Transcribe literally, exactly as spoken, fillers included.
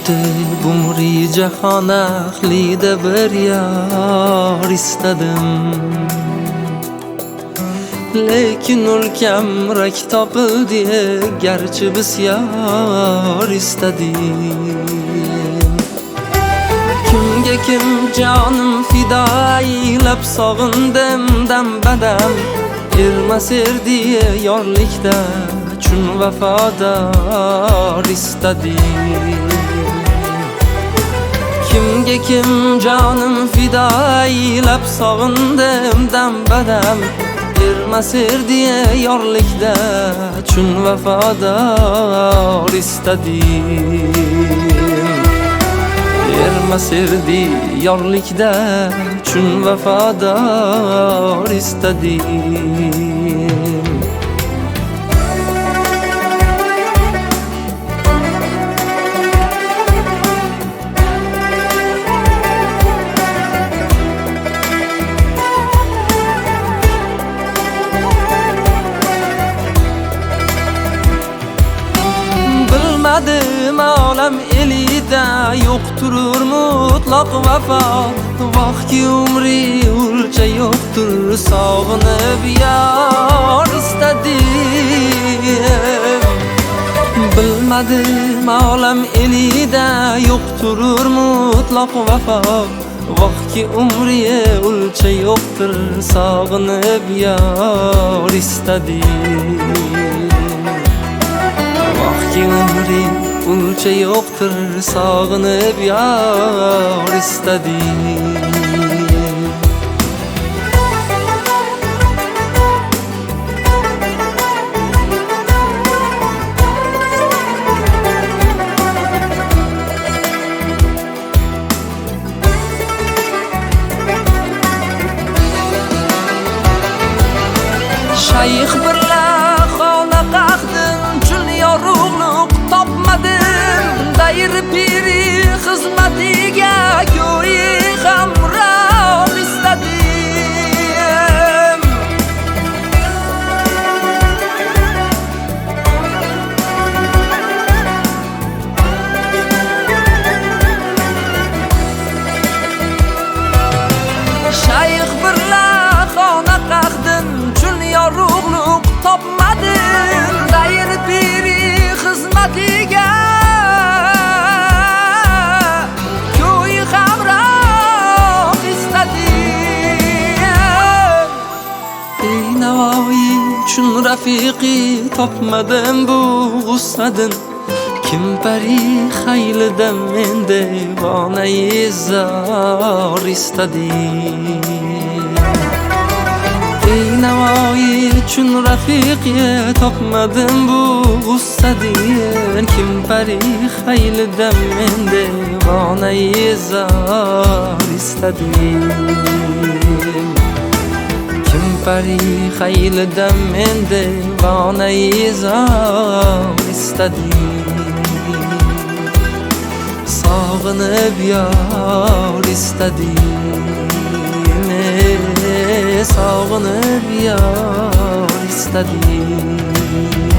O'tdi bumri jahon ahlida bir yor istadim, lekin ulkamrak topildi garchi bisyor istadim. Kimga kim jonim fido aylab sog'indim dam badam, ermas erdi yorlikda chun vafodor istadim. Kimga kim jonim fido aylab sog'indim dam badam, ermas erdi yorlikda chun vafodor istadim. Ermas erdi yorlikda chun vafodor istadim. Bilmadim olam elida yo'qtur mutlaq vafo, vaqtki umri o'lcha yo'qtur sog'inib yor istadim. Bilmadim olam elida yo'qtur mutlaq vafo, vaqtki umri o'lcha yo'qtur sog'inib yor istadim. Vaqtki umri o'lcha yo'qtur sog'inib yor istadim. Shayx birla xona qaqdim, chun yorug'liq topmadim. Dayr piri xizmatiga go'yi hamroh istadim. Shayx birla xona qaqdim, chun yorug'liq topmadim. Dayr piri xizmatiga go'yi hamroh istadim. Ey Navoiy chun rafiqi topmadim bu g'ussadan, kim pari xaylida men devonai zor istadim. Ey Navoiy chun rafiqi topmadim bu g'ussadan, kim pari xaylida men devonai zor istadim. Kim pari xaylida men devonai zor istadim. Sog'inib yor istadim, sog'inib yor istadim.